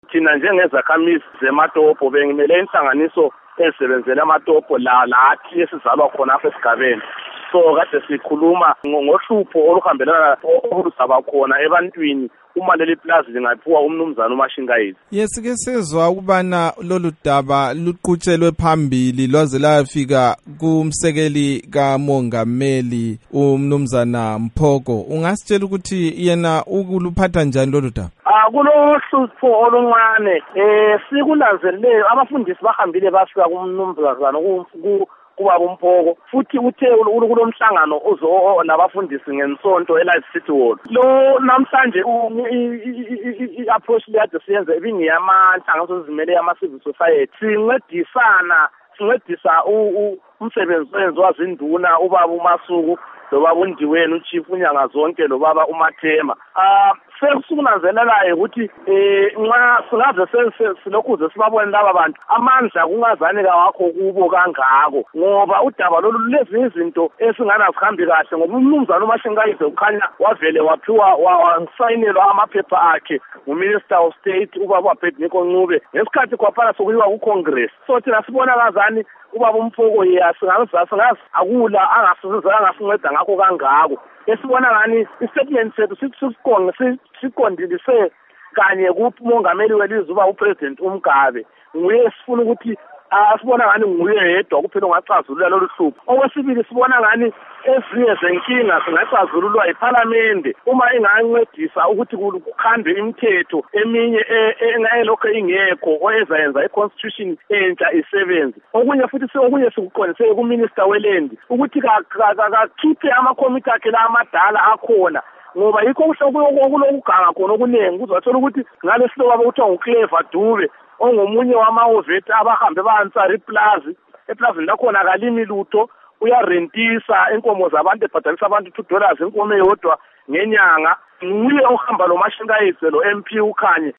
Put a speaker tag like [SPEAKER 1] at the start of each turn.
[SPEAKER 1] thina njengezakhamizi zeMatopo bengimele inhlanganiso ezisebenzela aMatopo lathi esizalwa khona apha esigabeni. So kade sikhuluma ngohlupho oluhambelana oluzaba khona ebantwini uma leli plaza lingaphiwa umnumzana uMashingayeli.
[SPEAKER 2] Yesike sezwa ukubana lolu daba luqutshelwe phambili lwaze lafika kumsekeli kamongameli umnumzana Mphoko. Ungasitshela ukuthi yena ukuluphatha njani lolu daba?
[SPEAKER 1] Kulohlupho oluncane sikulanzeleleyo abafundisi bahambile bafika kumnumzana kuba Mphoko futhi uthe kulomhlangano nabafundisi ngesonto eLife City Hall. Lo namhlanje i-approach liyade siyenza ibingiyamahlanganiso ezimele yama-civil society sincedisa umsebenzi owenziwa zinduna ubaba uMasuku lobaba uNdiweni uChief unyanga zonke lobaba uMathema. Sekusunanzelelayo ukuthi nxa singaze silokhuze sibabone laba bantu amandla kungazane kawakho kubo kangako ngoba udaba lolu lezinye izinto esinganazihambi kahle ngoba umnumzana uMashingayeli ukhanya wavele waphiwa wasayinelwa amaphepha akhe nguMinister of State ubaba uAbednego Ncube ngesikhathi kwaphana sokuyiwa kuCongress. So thina sibona kazani ubaba uMphoko singazi akula angasinceda ngakho kangako. Esibona ngani istatement sethu siqondilise kanye kumongameli welizwe uba uPresident uMgabe nguye sifuna ukuthi sibona ngani nguye yedwa kuphela ongacazulula lolu hlupho. Okwesibili sibona ngani ezinye zenkinga singacazululwa yiParliament uma ingancedisa ukuthi kukhandwe imithetho eminye elokho ingekho oyezayenza iConstitution entsha isebenze. Okunye futhi okunye sikuqondise kuMinister weLand ukuthi kakhiphe amakomiti akhe la amadala akhona ngoba yikho okulokuganga khona okuningi kuzathola ukuthi ngalesihloko abakuthiwa nguClever Dube ongomunye wamahoveti abahambe bayansara eplazini lakhona kalimi lutho uyarentisa inkomo zabantu ebhadalisa abantu $2 inkomo eyodwa ngenyanga. Nguye ohamba lo Mashingayeli lo MP ukhanye